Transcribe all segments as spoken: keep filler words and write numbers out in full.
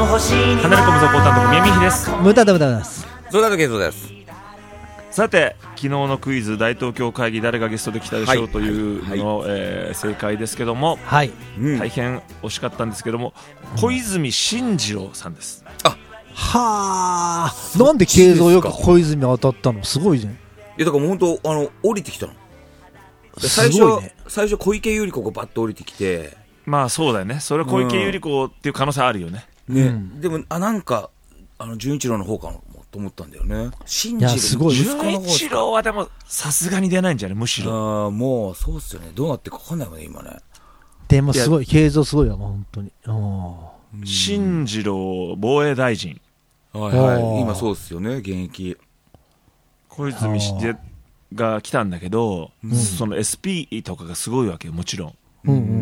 離れ込むぞコータンと宮美です。 無駄だ無駄です。 ゾダとゲイトです。 さて昨日のクイズ大東京会議誰がゲストで来たでしょう、はい、というの、はいえー、正解ですけども、 はいうん、大変惜しかったんですけども、うん、小泉進次郎さんです。 あはあ、なんで慶三よく小泉当たったのすごいじゃん。いやだからもう本当あの降りてきたの。最初、ね、最初小池百合子がバッと降りてきて、 まあそうだよね。それは小池百合子っていう可能性あるよね。 うん、ね、うん、でもあなんかあの純一郎の方かなと思ったんだよね。 信じるすごい。 純一郎はでもさすがに出ないんじゃないむしろ。 あもうそうっすよね。どうなってか分かんないもんね今ね。 でもすごい慶三すごいわ本当に。 進次郎防衛大臣。 はいはい。今そうっすよね現役。 小泉が来たんだけど、うん、その エスピー とかがすごいわけよもちろん。 うんうんうん、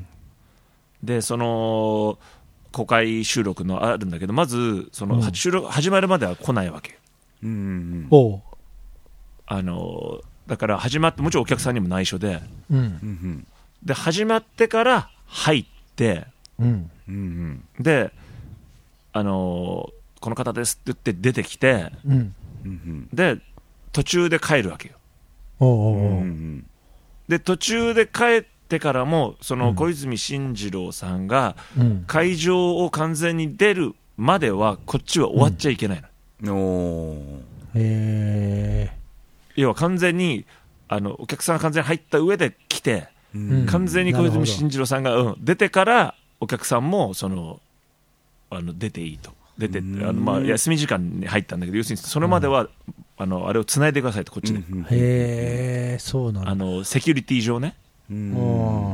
でその公開収録のあるんだけどまずその、うん、収録始まるまでは来ないわけ、 うんうん、 おあのだから始まってもちろんお客さんにも内緒で、 うん、 で始まってから入って、 うんうん、 であのこの方ですって言って出てきて、 うん、 で途中で帰るわけよ。 おうおうおう、 うん、で途中で帰ってからもその小泉進次郎さんが会場を完全に出るまではこっちは終わっちゃいけないの、 うん、おへー要は完全にあのお客さんが完全に入った上で来て、うん、完全に小泉進次郎さんが、うん、出てからお客さんもそのあの出ていいと出て、うん、あのまあ休み時間に入ったんだけど要するにそれまでは、うん、あのあれを繋いでくださいとこっちで、 うん、へーそうなんだ。 あのセキュリティ上ね、 うん、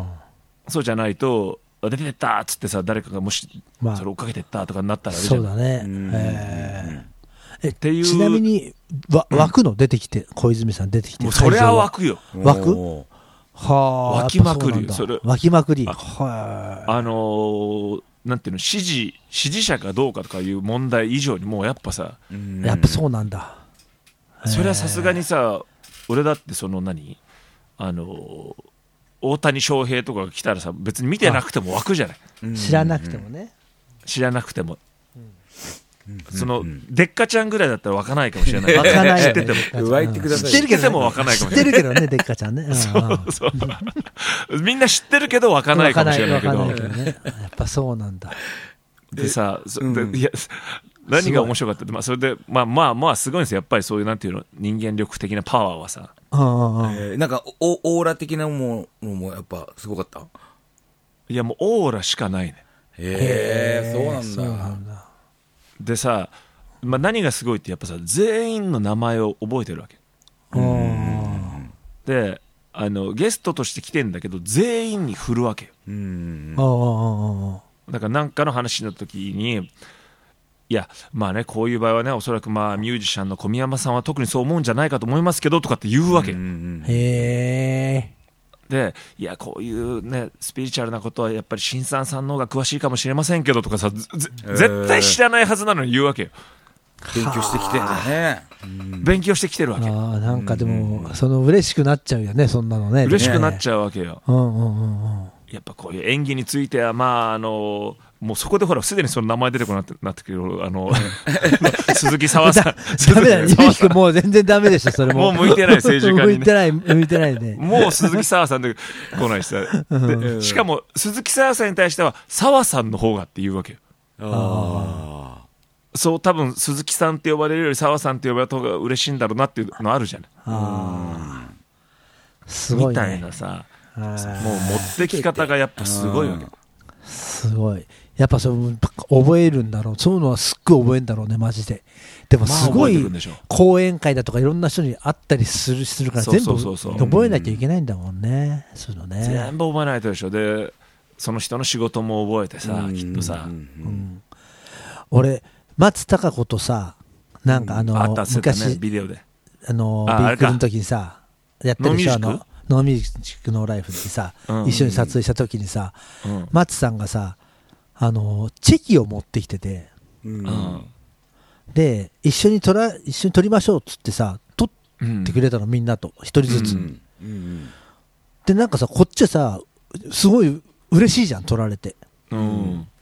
そうじゃないと出てったっつってさ誰かがもし、まあ、それ追っかけてったとかになったらあれじゃん。 そうだね、 うん、 えー、えっていうちなみにわ湧くの出てきて小泉さん出てきてもうそれは湧くよ。 湧くはあ湧きまくるよそれ湧きまくり。 あ、はあのー、なんていうの支持支持者かどうかとかいう問題以上にもうやっぱさ、 うん、やっぱそうなんだ。 それはさすがにさ俺だってその何あのー大谷翔平とかが来たらさ別に見てなくても湧くじゃない。 知らなくてもね。 知らなくても、うん、そのでっかちゃんぐらいだったら湧かないかもしれない。 湧かない、ね、 知ってても湧いてください。 知ってても湧かないかもしれない。 知ってるけどねでっかちゃんね。うん、 そうそうみんな知ってるけど湧かないかもしれないけど。 湧かないけどね。やっぱそうなんだ。 でさ、うん、でいや何が面白かったって、まあ、それでまあまあまあすごいんですよやっぱりそういうなんていうの人間力的なパワーはさ。 ああえー、なんかオーラ的なものもやっぱすごかった。 いやもうオーラしかないね。 へえそうなんだ。そうなんだ。 でさ、まあ、何がすごいってやっぱさ全員の名前を覚えてるわけ。 うんであのゲストとして来てんだけど全員に振るわけよ。 うんあだから何かの話の時にいやまあねこういう場合はねおそらくまあミュージシャンの小宮山さんは特にそう思うんじゃないかと思いますけどとかって言うわけ。 へえ。 でいやこういうねスピリチュアルなことはやっぱり新さんさんの方が詳しいかもしれませんけどとかさ絶対知らないはずなのに言うわけよ。 勉強してきてんだね。 勉強してきてるわけ。 あなんかでもその嬉しくなっちゃうよねそんなのね。 嬉しくなっちゃうわけよ。 うんうんうんうん。 やっぱこういう演技についてはまああのもうそこでほらすでにその名前出てこなってなってくるあの鈴木沢さんダメだね。ゆきくんもう全然ダメでしょそれも。 もう向いてない政治家に、ね、 向いてない向いてないね。 もう鈴木沢さんで来ないしさ。でしかも鈴木沢さんに対しては沢さんの方がって言うわけよ。 ああそう多分鈴木さんって呼ばれるより沢さんって呼ばれた方が嬉しいんだろうなっていうのあるじゃない。 あすごいね。 みたいなさもう持ってき方がやっぱすごいわけ。 すごいやっぱそう覚えるんだろう。そういうのはすっごい覚えるんだろうねマジで。でもすごい講演会だとかいろんな人に会ったりするするから全部覚えなきゃいけないんだもんね。そういうのね全部覚えないとでしょ。でその人の仕事も覚えてさきっとさ、うんうん、俺松たか子とさなんかあの、うん、昔、 ね、ビデオであのビークルの時にさやってるでしょ。あのノーミュージックノーライフでさ、うんうんうん、一緒に撮影した時にさ、うん、松さんがさあのチェキを持ってきてて、 うん、 で一緒に撮ら一緒に撮りましょうっつってさ撮ってくれたの、うん、みんなと一人ずつ、うんうん、でなんかさこっちはさすごい嬉しいじゃん撮られて、 うん、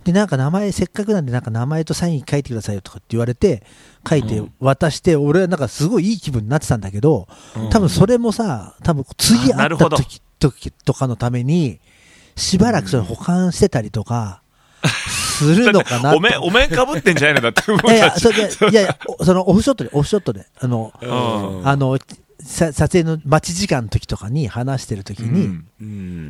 でなんか名前せっかくなんでなんか名前とサイン書いてくださいよとかって言われて書いて渡して、うん、俺はなんかすごいいい気分になってたんだけど、うん、多分それもさ多分次会った時時とかのためにしばらくそれ保管してたりとかするのかなって、 お面お面かぶってんじゃないのだっていやいやそれいやいやそのオフショットでオフショットであの、うん、あの撮影の待ち時間の時とかに話してる時に、うんうん、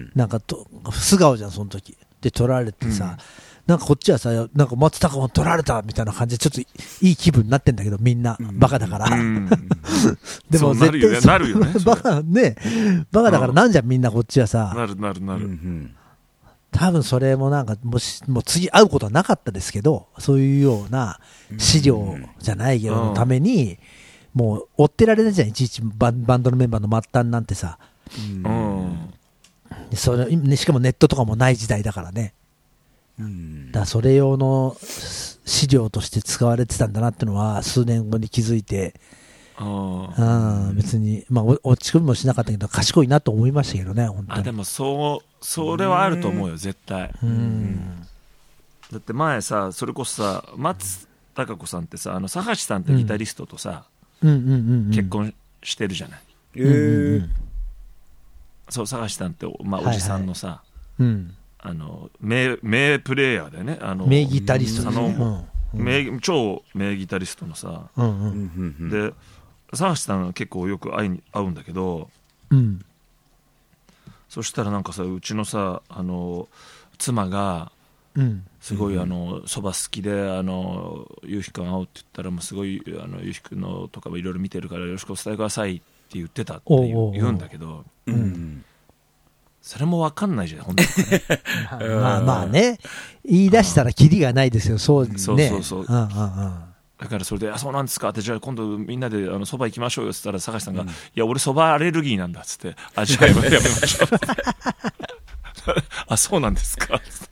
なんかと素顔じゃんその時で撮られてさ、うんなんかこっちはさ、なんか松高も取られたみたいな感じで、ちょっといい気分になってんだけど、みんな、バカだから。うん、 でも絶対なるよね。 バカね、バカだからなんじゃん、みんなこっちはさ。 なるなるなる。 多分それもなんか、もし、もう次会うことはなかったですけど、そういうような資料じゃないけど、のために、もう追ってられないじゃん、いちいちバンドのメンバーの末端なんてさ。うん。それ、ね、しかもネットとかもない時代だからね。うん、だからそれ用の資料として使われてたんだなってのは数年後に気づいて、ああ別に、まあ、落ち込みもしなかったけど賢いなと思いましたけどね本当に。 あでもそうそれはあると思うよ絶対。うん、うん、だって前さそれこそさ松たか子さんってさあの佐橋さんってギタリストとさ、うんうんうんうん、結婚してるじゃない。へえー、そう佐橋さんって、まあ、おじさんのさ、はいはいうんあの 名, 名プレイヤーだよねあの名ギタリストですね、 うん、名超名ギタリストのさ、うんうん、で佐橋さん結構よく会いに会うんだけど、うん、そしたらなんかさうちのさあの妻がすごいあのそば好きであのゆうひくん会おうって言ったらもうすごいあのゆうひくんのとかもいろいろ見てるからよろしくお伝えくださいって言ってたって言 う, おうおう言うんだけど、うんうんそれも分かんないじゃん本当に、ね、 まあまあね言い出したらキリがないですよそうねそうそうそう、うんうんうん、だからそれであそうなんですかってじゃあ今度みんなでそば行きましょうよって言ったら坂下さんが、うん、いや俺そばアレルギーなんだっつってあじゃあやめましょうあそうなんですかっつ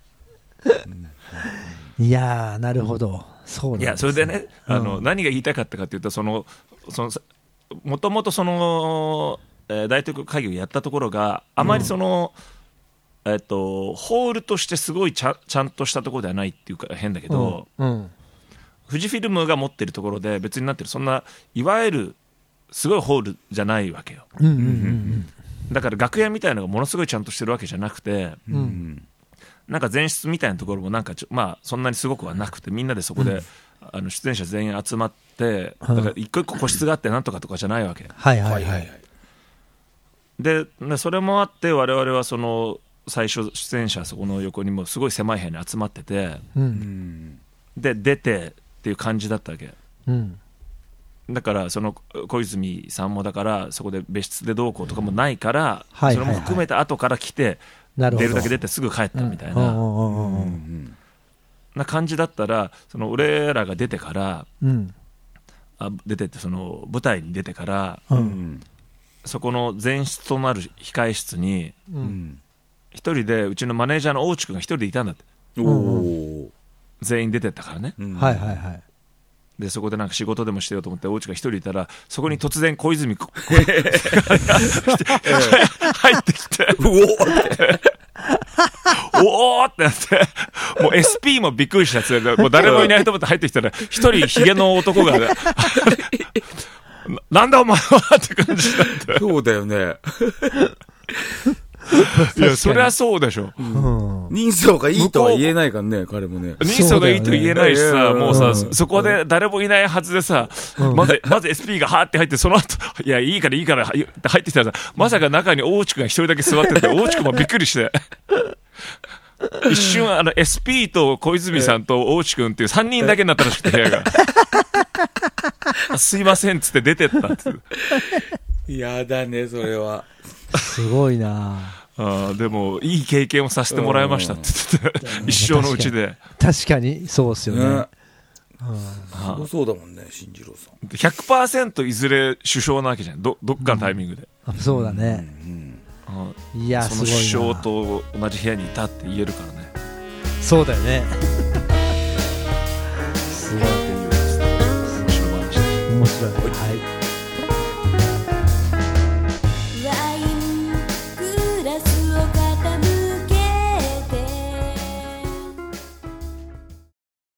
っていやーなるほどそうなんです、ね、 いやそれでねあの、うん、何が言いたかったかっていうとそのそのもともとその大統領会議をやったところがあまりその、うんえっと、ホールとしてすごいち ゃ, ちゃんとしたところではないっていうか変だけど、うんうん、富士フィルムが持ってるところで別になってるそんないわゆるすごいホールじゃないわけよ、うんうんうんうん、だから楽屋みたいなのがものすごいちゃんとしてるわけじゃなくて、うん、なんか前室みたいなところもなんかちょ、まあ、そんなにすごくはなくてみんなでそこで、うん、あの出演者全員集まってだから一個一個個室があってなんとかとかじゃないわけ、 はいはいはいでそれもあって我々はその最初出演者そこの横にもすごい狭い部屋に集まってて、うん、で出てっていう感じだったわけ、うん、だからその小泉さんもだからそこで別室でどうこうとかもないから、はいはいはい、それも含めて後から来て出るだけ出てすぐ帰ったみたいな、うん、な感じだったらその俺らが出てから、うん、あ出てってその舞台に出てから、うんそこの前室となる控え室に一、うん、人でうちのマネージャーの大内くんが一人でいたんだって、うん、全員出てったからね、うん、はいはいはいでそこでなんか仕事でもしてようと思って大内が一人いたらそこに突然小泉入ってきてうおーっておーってなってもう エスピー もびっくりしたやつでもう誰もいないと思って入ってきたら一人ヒゲの男がな, なんだお前はって感じだったそうだよねいやそりゃそうでしょ、うん、 人相がいいとは言えないからね彼もね人相がいいと言えないしさ、ね、もうさ、うん、そこで誰もいないはずでさ、うん、まずまず エスピー がはーって入ってその後いやいいからいいから入ってきたらさまさか中に大内くんが一人だけ座ってて大内くんもびっくりして一瞬あの エスピー と小泉さんと大内くんっていうさんにんだけになったらしくて部屋がすいませんっつって出てったっつってやだねそれはすごいなあでもいい経験をさせてもらいましたって言ってて一生のうちで確かにそうですよね、ねすごそうだもんね進次郎さんひゃくパーセント いずれ首相なわけじゃん ど, どっかのタイミングで、 うん、そうだね、うんうん、いやその首相と同じ部屋にいたって言えるからねそうだよねすごい面白い話面白いはい